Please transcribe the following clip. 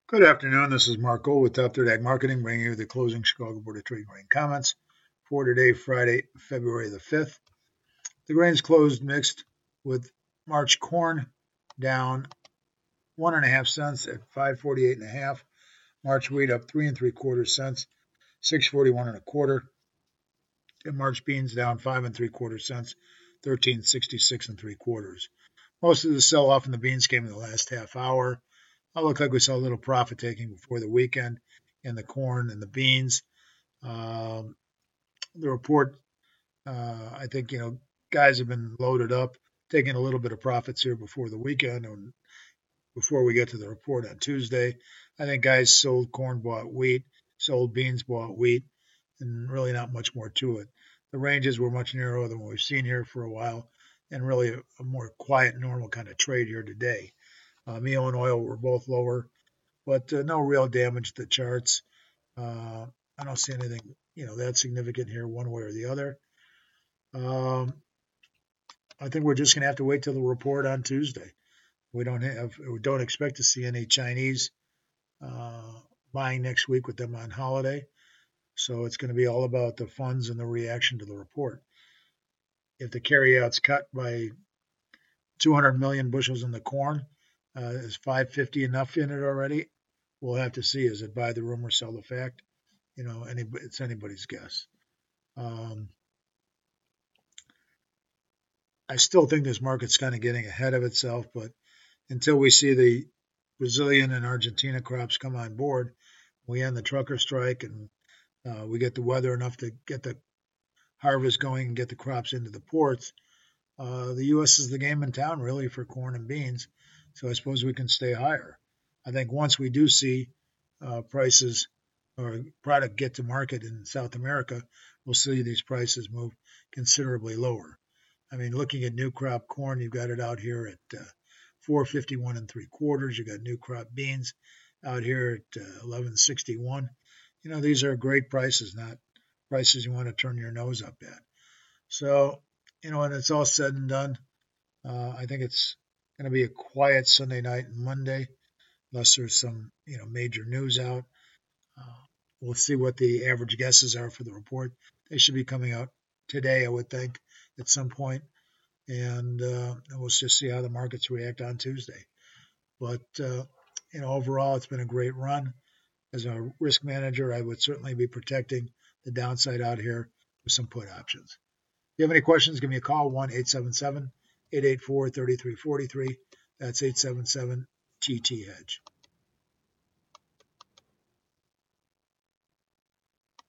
Good afternoon. This is Mark Gold with Top Third Ag Marketing, bringing you the closing Chicago Board of Trade grain comments for today, Friday, February the 5th. The grains closed mixed with March corn down 1.5 cents at 5.48 1/2. March wheat up 3 3/4 cents, 6.41 1/4. And March beans down 5 3/4 cents, 13.66 3/4. Most of the sell-off in the beans came in the last half hour. It looked like we saw a little profit taking before the weekend in the corn and the beans. Um, the report, I think, guys have been loaded up, taking a little bit of profits here before the weekend and before we get to the report on Tuesday. I think guys sold corn, bought wheat, sold beans, bought wheat, and really not much more to it. The ranges were much narrower than what we've seen here for a while, and really a more quiet, normal kind of trade here today. Meal and oil were both lower, but no real damage to the charts. I don't see anything, that significant here one way or the other. Um, I think we're just going to have to wait till the report on Tuesday. We don't expect to see any Chinese uh, buying next week with them on holiday. So it's going to be all about the funds and the reaction to the report. If the carryout's cut by 200 million bushels in the corn, is 550 enough in it already? We'll have to see. Is it buy the rumor, sell the fact? It's anybody's guess. I still think this market's kind of getting ahead of itself, but until we see the Brazilian and Argentina crops come on board, we end the trucker strike and we get the weather enough to get the harvest going and get the crops into the ports. The U.S. is the game in town, really, for corn and beans. So I suppose we can stay higher. I think once we do see prices or product get to market in South America, we'll see these prices move considerably lower. I mean, looking at new crop corn, you've got it out here at 4.51 3/4. You got new crop beans out here at 11.61. These are great prices, not prices you want to turn your nose up at. So, when it's all said and done, I think it's going to be a quiet Sunday night and Monday, unless there's some, major news out. Uh, we'll see what the average guesses are for the report. They should be coming out today, I would think, at some point, and we'll just see how the markets react on Tuesday. But overall, it's been a great run. As a risk manager, I would certainly be protecting the downside out here with some put options. If you have any questions, give me a call, 1-877-884-3343. That's 877-TT-HEDGE.